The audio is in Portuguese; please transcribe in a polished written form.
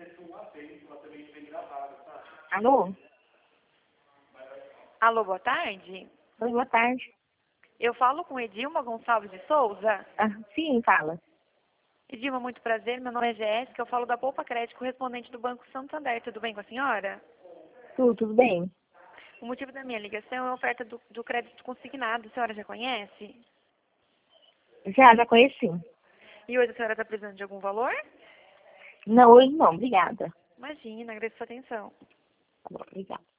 Alô? Alô, boa tarde. Oi, boa tarde. Eu falo com Edilma Gonçalves de Souza. Ah, sim, fala. Edilma, muito prazer. Meu nome é Jéssica. Eu falo da Poupa Crédito, correspondente do Banco Santander. Tudo bem com a senhora? Tudo bem? O motivo da minha ligação é a oferta do crédito consignado. A senhora já conhece? Já conheci. E hoje a senhora está precisando de algum valor? Não, hoje não, obrigada. Imagina, agradeço a sua atenção. Tá bom, obrigada.